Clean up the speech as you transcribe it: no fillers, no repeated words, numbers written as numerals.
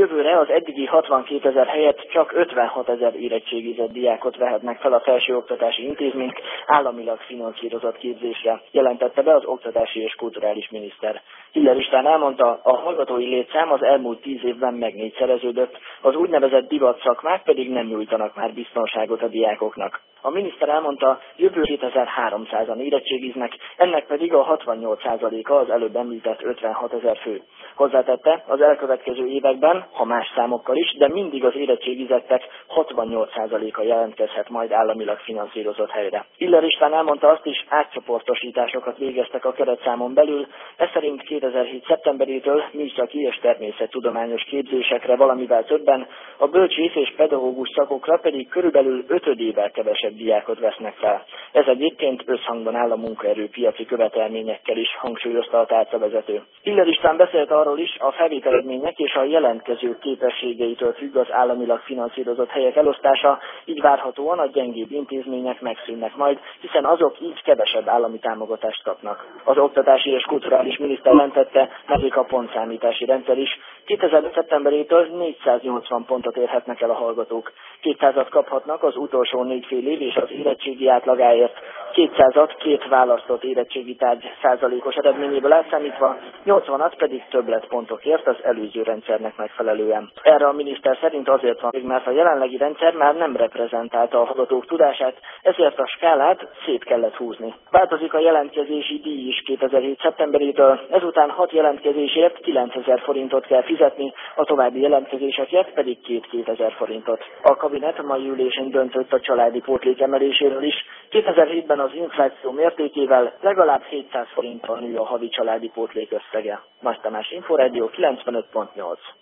Jövőre az eddigi 62 000 helyett csak 56 000 érettségizett diákot vehetnek fel a felsőoktatási intézmények államilag finanszírozott képzésre, jelentette be az oktatási és kulturális miniszter. Hiller István elmondta, a hallgatói létszám az elmúlt 10 évben megnégyszereződött, az úgynevezett divat szakmák pedig nem nyújtanak már biztonságot a diákoknak. A miniszter elmondta, jövő 2300-an érettségiznek, ennek pedig a 68%-a az előbb említett 56 000 fő. Hozzátette, az elkövetkező években, ha más számokkal is, de mindig az érettségizettek 68%-a jelentkezhet majd államilag finanszírozott helyre. Hiller István elmondta azt is, átcsoportosításokat végeztek a keretszámon belül, ez szerint 2007. szeptemberétől műszaki és természettudományos képzésekre valamivel többen, a bölcsész és pedagógus szakokra pedig körülbelül 5-ével kevesebb diákot vesznek fel. Ez egyébként összhangban áll a munkaerőpiaci követelményekkel is, hangsúlyozta a tárcavezető. Hiller István beszélt arról is, a felvételedmények és a jelentkezők képességeitől függ az államilag finanszírozott helyek elosztása, így várhatóan a gyengébb intézmények megszűnnek majd, hiszen azok így kevesebb állami támogatást kapnak. Az oktatási és kulturális miniszter jelentette, nekik a pontszámítási rendszer is. 2005. szeptemberétől 480 pontot érhetnek el a hallgatók. 200-at kaphatnak az utolsó 4 fél év és az érettségi átlagáért. 200-at két választott érettségi tárgy százalékos eredményéből elszámítva, 80-at pedig többletpontokért az előző rendszernek megfelelően. Erre a miniszter szerint azért van, mert a jelenlegi rendszer már nem reprezentálta a hallgatók tudását, ezért a skálát szét kellett húzni. Változik a jelentkezési díj is 2007. szeptemberétől, ezután 6 jelentkezésért 9000 forintot kell fizetni, a további jelentkezésekért pedig 2000 forintot. A kabinet mai ülésén döntött a családi pótlék emeléséről is. 2007-ben az infláció mértékével legalább 700 forinttal nő a havi családi pótlék összege. Nagy Tamás, Inforádió 95.8.